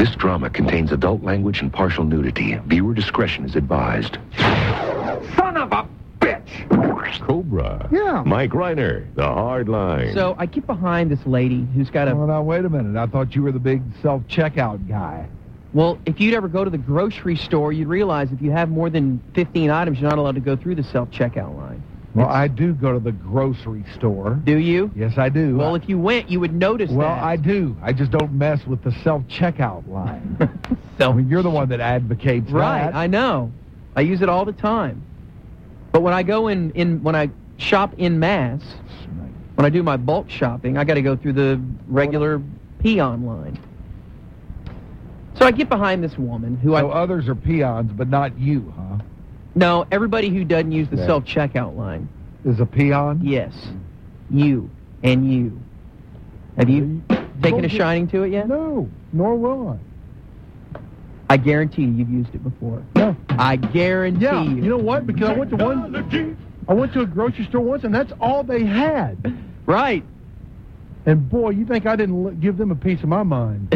This drama contains adult language and partial nudity. Viewer discretion is advised. Son of a bitch! Cobra. Yeah. Mike Reiner, The Hard Line. So I get behind this lady who's got a... Oh, now, wait a minute. I thought you were the big self-checkout guy. Well, if you'd ever go to the grocery store, you'd realize if you have more than 15 items, you're not allowed to go through the self-checkout line. Well, I do go to the grocery store. Do you? Yes, I do. Well, if you went, you would notice Well, that. I do. I just don't mess with the self-checkout line. I mean, you're the one that advocates Right, that. I know. I use it all the time. But when I go when I shop in mass, when I do my bulk shopping, I got to go through the regular peon line. So I get behind this woman who So others are peons, but not you, huh? No, everybody who doesn't use the self-checkout line. Is a peon? Yes. You and you. Have you taken a shining to it yet? No, nor will I guarantee you've used it before. No. I guarantee Yeah, you. you know what? Because I went to a grocery store once, and that's all they had. Right. And boy, you think I didn't give them a piece of my mind?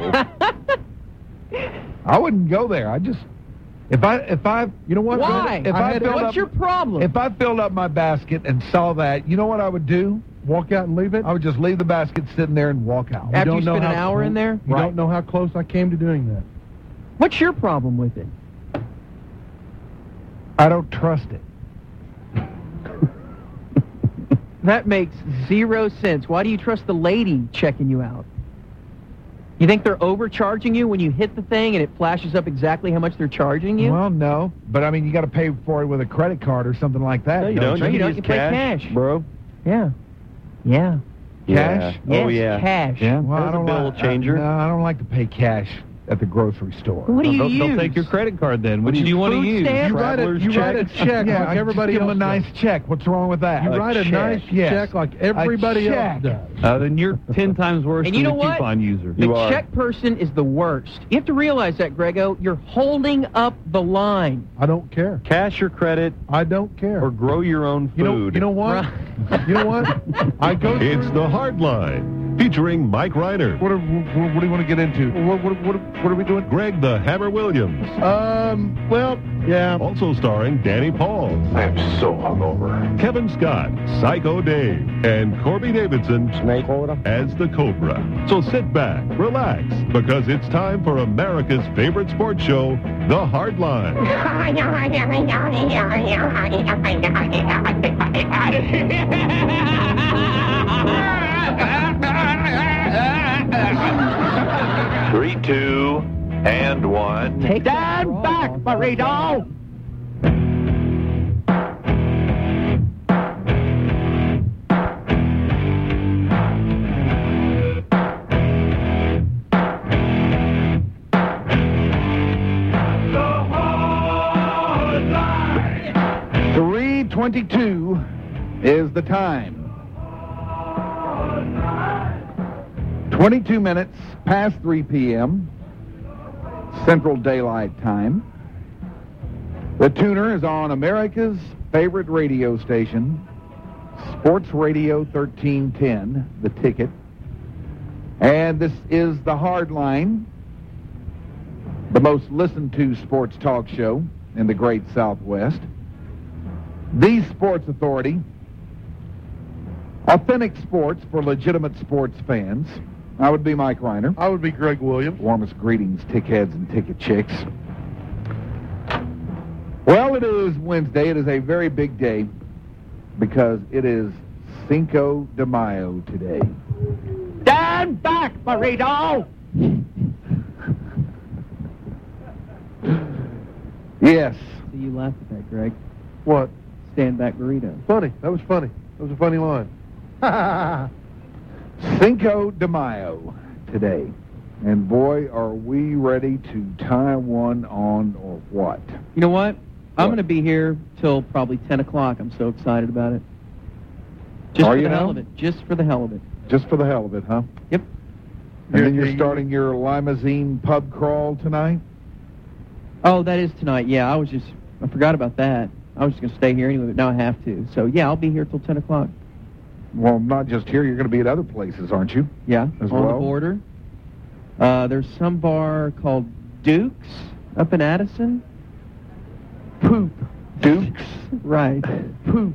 I wouldn't go there. I just... If I, you know what? Why? What's your problem? If I filled up my basket and saw that, you know what I would do? Walk out and leave it? I would just leave the basket sitting there and walk out. After you spend an hour in there? You don't know how close I came to doing that. What's your problem with it? I don't trust it. That makes zero sense. Why do you trust the lady checking you out? You think they're overcharging you when you hit the thing and it flashes up exactly how much they're charging you? Well, no. But, I mean, you got to pay for it with a credit card or something like that. No, you don't. No, you don't. use You pay cash. Bro. Yeah. Yeah. Cash? Yeah. Oh, Yes, yeah. cash. Yeah. Well, There's a bill changer. No, I don't like to pay cash at the grocery store. What do you use? They'll take your credit card then. What do you want to food use? stamps? You write a check Yeah, like everybody give else them a nice does. check. What's wrong with that? You write a nice check like everybody else does. Then you're 10 times worse And than you know a what? coupon user. The check person is the worst. You have to realize that, Grego. You're holding up the line. I don't care. Cash your credit I don't care. or grow your own food. You know what? You know what? I go through... It's The Hard Line, featuring Mike Reiner, What do you want to get into? What are we doing? Greg the Hammer Williams, Well, yeah. also starring Danny Paul, I am so hungover. Kevin Scott, Psycho Dave, and Corby Davidson as the Cobra. So sit back, relax, because it's time for America's favorite sports show, The Hard Line. 3, 2, and 1. Take Stand back, burrito! .22 is the time. 22 minutes past 3 p.m. Central Daylight Time. The tuner is on America's favorite radio station, Sports Radio 1310, The Ticket. And this is The Hard Line, the most listened to sports talk show in the great Southwest. The Sports Authority, authentic sports for legitimate sports fans. I would be Mike Reiner. I would be Greg Williams. Warmest greetings, tickheads and ticket chicks. Well, it is Wednesday. It is a very big day because it is Cinco de Mayo today. Stand back, burrito! Yes. So you laugh at that, Greg. What? Stand back, burrito. Funny. That was funny. That was a funny line. Cinco de Mayo today. And boy, are we ready to tie one on or what? You know what? I'm going to be here till probably 10 o'clock. I'm so excited about it. Just Are for you the now? hell of it. Just for the hell of it. Just for the hell of it, huh? Yep. And then you're starting your limousine pub crawl tonight? Oh, that is tonight. Yeah, I forgot about that. I was just going to stay here anyway, but now I have to. So, yeah, I'll be here till 10 o'clock. Well, not just here. You're going to be at other places, aren't you? Yeah, As on well? the border. There's some bar called Duke's up in Addison. Poop. Dukes? Right. Poop.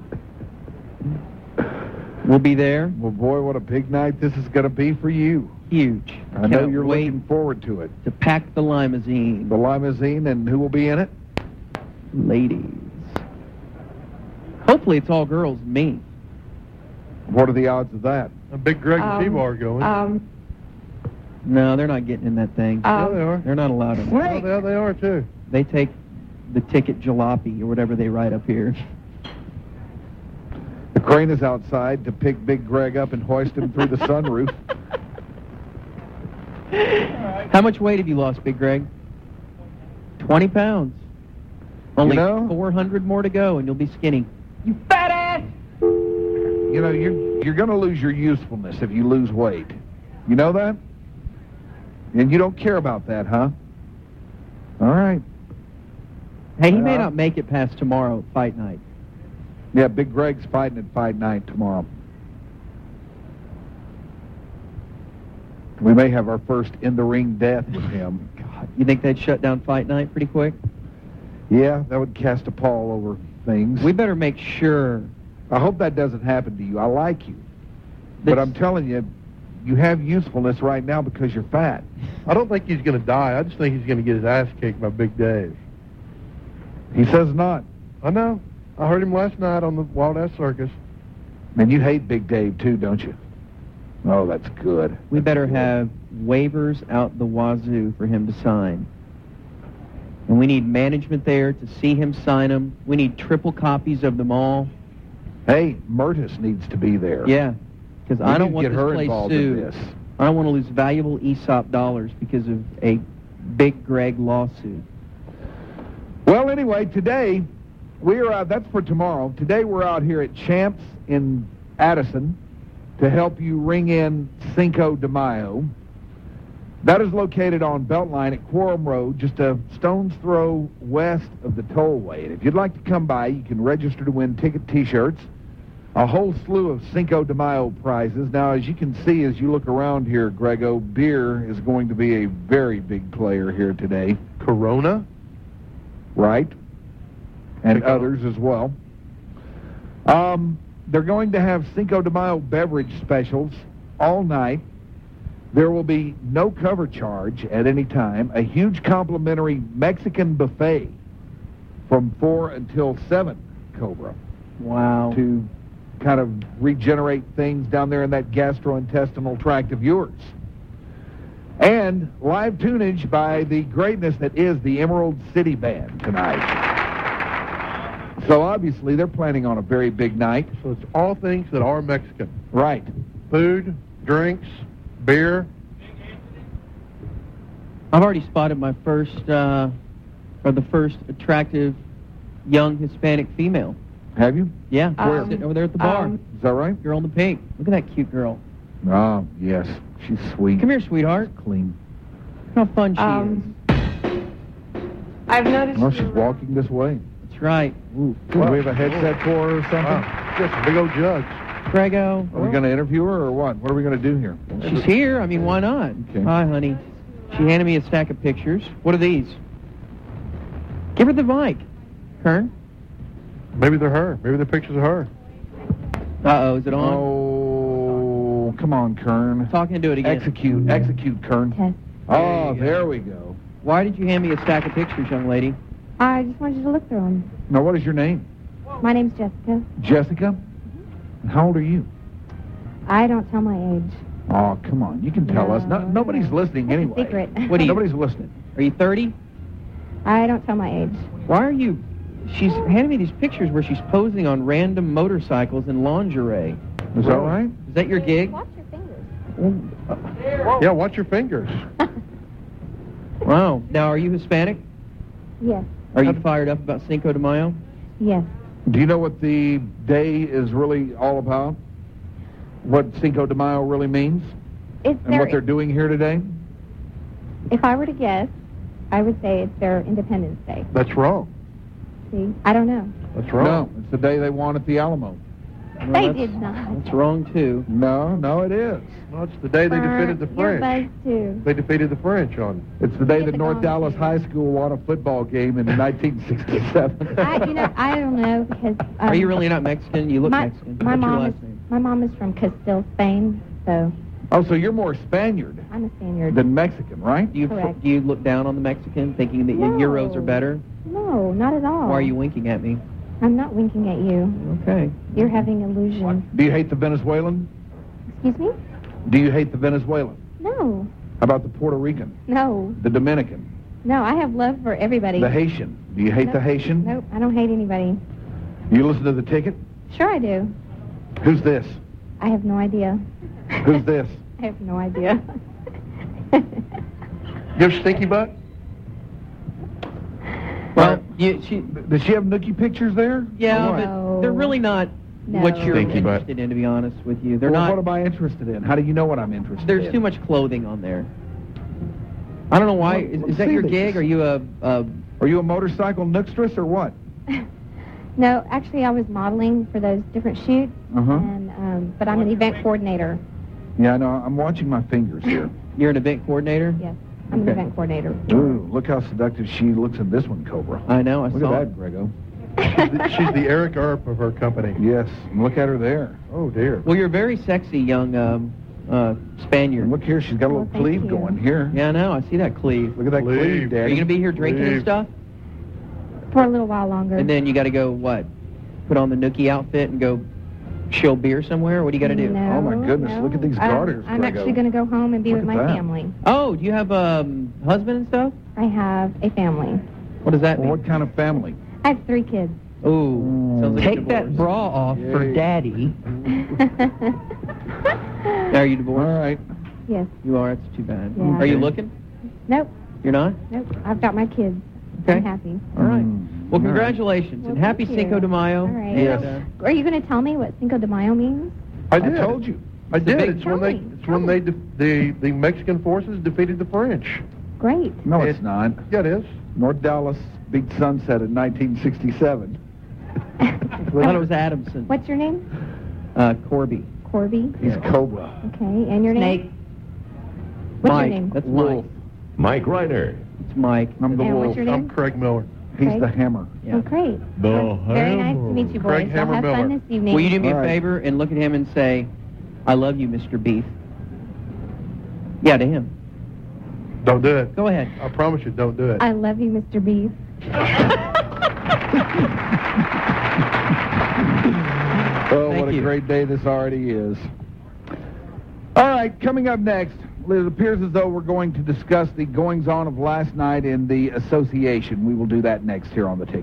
We'll be there. Well, boy, what a big night this is going to be for you. Huge. I know Cannot you're wait looking forward to it. to pack the limousine. The limousine, and who will be in it? Ladies. Hopefully it's all girls, me. What are the odds of that? A big Greg and T-Bar going. No, they're not getting in that thing. Yeah, they are. They're not allowed in. Well, yeah, they are, too. They take the ticket jalopy or whatever they write up here. The crane is outside to pick Big Greg up and hoist him through the sunroof. How much weight have you lost, Big Greg? 20 pounds. Only 400 more to go, and you'll be skinny. You fat ass! You know, you're going to lose your usefulness if you lose weight. You know that? And you don't care about that, huh? All right. Hey, he may not make it past tomorrow, fight night. Yeah, Big Greg's fighting at fight night tomorrow. We may have our first in-the-ring death with him. God, you think they'd shut down fight night pretty quick? Yeah, that would cast a pall over things. We better make sure. I hope that doesn't happen to you. I like you. But I'm telling you, you have usefulness right now because you're fat. I don't think he's going to die. I just think he's going to get his ass kicked by Big Dave. He says not. I know. I heard him last night on the Wild Ass Circus. And you hate Big Dave, too, don't you? Oh, that's good. We better have waivers out the wazoo for him to sign. And we need management there to see him sign them. We need triple copies of them all. Hey, Murtis needs to be there. Yeah, because I don't need to want get this her place involved in sued. this. I don't want to lose valuable ESOP dollars because of a Big Greg lawsuit. Well, anyway, today, we're that's for tomorrow. Today we're out here at Champs in Addison to help you ring in Cinco de Mayo. That is located on Beltline at Quorum Road, just a stone's throw west of the tollway. And if you'd like to come by, you can register to win ticket T-shirts, a whole slew of Cinco de Mayo prizes. Now, as you can see, as you look around here, Grego, beer is going to be a very big player here today. Corona? Right. And others as well. They're going to have Cinco de Mayo beverage specials all night. There will be no cover charge at any time. A huge complimentary Mexican buffet from 4 until 7, Cobra. Wow. To kind of regenerate things down there in that gastrointestinal tract of yours. And live tunage by the greatness that is the Emerald City Band tonight. So obviously they're planning on a very big night. So it's all things that are Mexican. Right. Food, drinks, beer. I've already spotted my first, or the first attractive young Hispanic female. Have you? Yeah, sitting over there at the bar. Is that right? Girl in the pink. Look at that cute girl. Oh, yes. She's sweet. Come here, sweetheart. Clean. Look how fun she is. I've noticed. Well, she's walking this way. That's right. Ooh. Do we have a headset for her or something? Just a big old jug. Grego. Are we going to interview her or what? What are we going to do here? She's here. I mean, why not? Okay. Hi, honey. She handed me a stack of pictures. What are these? Give her the mic, Kern. Maybe they're her. Maybe they're pictures of her. Uh-oh, is it on? Oh, come on, Kern. Talk into it again. Execute, Kern. Okay. Oh, there we go. Why did you hand me a stack of pictures, young lady? I just wanted you to look through them. Now, what is your name? My name's Jessica. Jessica? And how old are you? I don't tell my age. Oh, come on. You can tell us. No, Nobody's listening That's a anyway. secret. What do you- Nobody's listening. Are you 30? I don't tell my age. Why are you... She's handing me these pictures where she's posing on random motorcycles in lingerie. Is that right? Is that your gig? Watch your fingers. Yeah, watch your fingers. Wow. Now, are you Hispanic? Yes. Are you fired up about Cinco de Mayo? Yes. Do you know what the day is really all about? What Cinco de Mayo really means? It's And what they're doing here today? If I were to guess, I would say it's their Independence Day. That's wrong. See? I don't know. That's wrong. No, it's the day they won at the Alamo. Well, They that's- did not. That's wrong, too. No, it is. Well, it's the day they defeated the You're French. buzzed, too. They defeated the French on. It's the day Get that the North gong, Dallas too. High School won a football game in 1967. I don't know because. Are you really not Mexican? You look Mexican. My What's your mom last is name? my mom is from Castile, Spain, so Oh, so you're more Spaniard I'm a Spaniard. than Mexican, right? Do you Correct. do you look down on the Mexican, thinking that No. Euros are better? No, not at all. Why are you winking at me? I'm not winking at you. Okay. You're having illusions. Do you hate the Venezuelan? Excuse me? Do you hate the Venezuelan? No, How about the Puerto Rican? no, The Dominican? no. I have love for everybody. The Haitian? Do you hate the Nope. Haitian? Nope, I don't hate anybody. You listen to the ticket? Sure, I do. Who's this? I have no idea. Who's this? I have no idea. You have Stinky Butt? Well, Does she have nookie pictures there? yeah, Or what? but they're really not No. what you're Stinky butt. interested in, to be honest with you. They're Well, not. what am I interested in? How do you know what I'm interested in? There's too much clothing on there. I don't know why. Well, Is that see your these. gig? Are you a Are you a motorcycle nookstress or what? No, actually, I was modeling for those different shoots, Uh-huh. and but I'm an event coordinator. Yeah, I know. I'm watching my fingers here. you're an event coordinator? Yes, I'm an Okay. event coordinator. Ooh, look how seductive she looks in this one, Cobra. I know. I Look saw at it. that, Grego. She's the Eric Earp of her company. Yes, and look at her there. Oh, dear. Well, you're a very sexy young Spaniard. And look here, she's got a Well, little thank cleave you. going here. Yeah, I know. I see that cleave. Look at that Cleave. cleave, Are Daddy. you going to be here drinking and Cleave. stuff? For a little while longer. And then you got to go, what? Put on the nookie outfit and go shill beer somewhere? What do you got to do? No, Oh, my goodness, no. look at these garters, I'm Grego. actually going to go home and be Look with at my that. family. Oh, do you have a husband and stuff? I have a family. What does that Well, mean? what kind of family? I have 3 kids. Ooh, sounds like a Take that divorce. bra off for Yay. Daddy. Are you All divorced? right. Yes. You are. That's too bad. Yeah. Are you looking? Nope. You're not? Nope. I've got my kids. Okay. I'm happy. All right. Mm. Well, All right. congratulations Well, and happy thank you. Cinco de Mayo. All right. Yes. And, Are you going to tell me what Cinco de Mayo means? I did. told you. I did. big- It's when they. Tell me. It's when they. The Mexican forces defeated the French. Great. No, it's not. Yeah, it is. North Dallas beat Sunset in 1967. I thought it was Adamson. What's your name? Corby. Corby. He's Cobra. Okay. And your name? What's Mike. your name? That's Wolf. Mike. Mike Reiner. It's Mike. I'm the And wolf. what's your I'm name? Craig Miller. He's Craig? the hammer. Yeah. Oh, great. The Very nice to meet you, boys. Craig Y'all have Hammer fun Miller. this evening. Will you do me All a right. favor and look at him and say, I love you, Mr. Beef? Yeah, to him. Don't do it. Go ahead. I promise you, don't do it. I love you, Mr. Beef. Oh, Thank what a you. great day this already is. All right, coming up next, it appears as though we're going to discuss the goings-on of last night in the association. We will do that next here on the ticket.